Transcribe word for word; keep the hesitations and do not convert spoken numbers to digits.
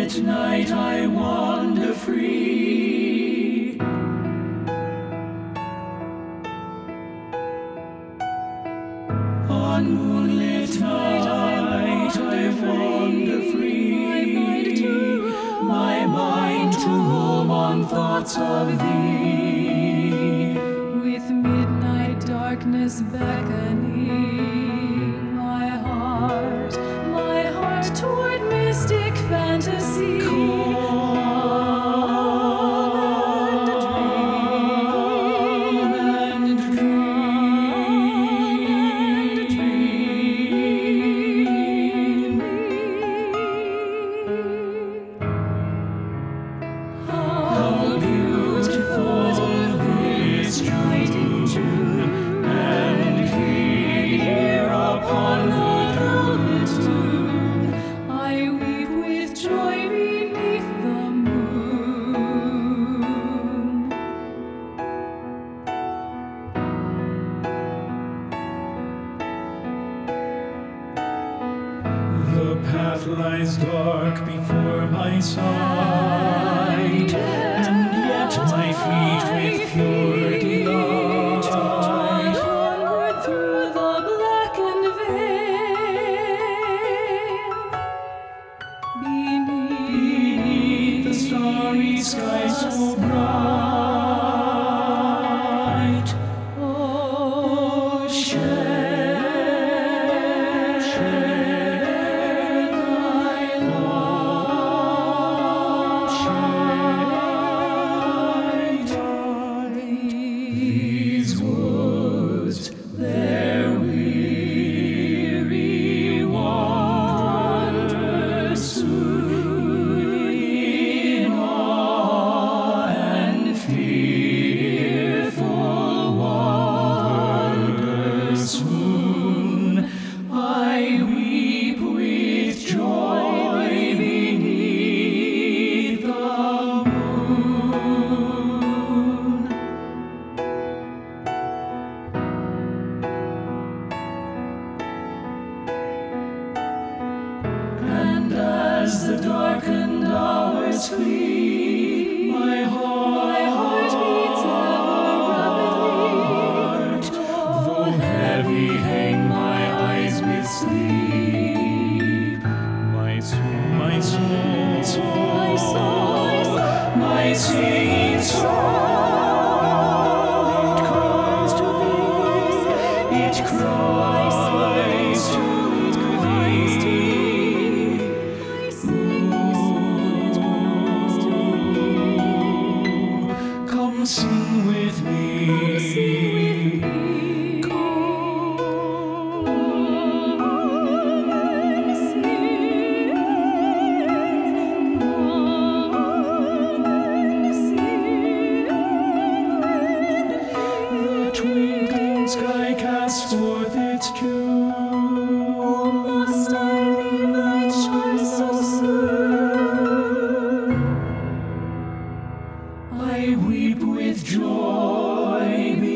moonlit night I wander free. On moonlit night I wander free, my mind to roam on thoughts of thee. With midnight darkness beckoning my heart, my heart toward mystic fantasy. The path lies dark before my sight, and yet my feet with pure delight onward through the blackened vale, beneath the starry sky so bright. Oh, share, share thy love, share these woods, their weary wanderers soon in awe and fearful wonders soon. I weep with joy beneath the moon. And as the darkened hours flee, my heart beats ever rapidly. Though heavy hang my eyes with sleep, my soul, my soul, My soul, my singing soul, it cries to thee, it cries to thee. Come sing with me. The twinkling sky casts forth its dew. must I leave thy charms so soon? I weep with joy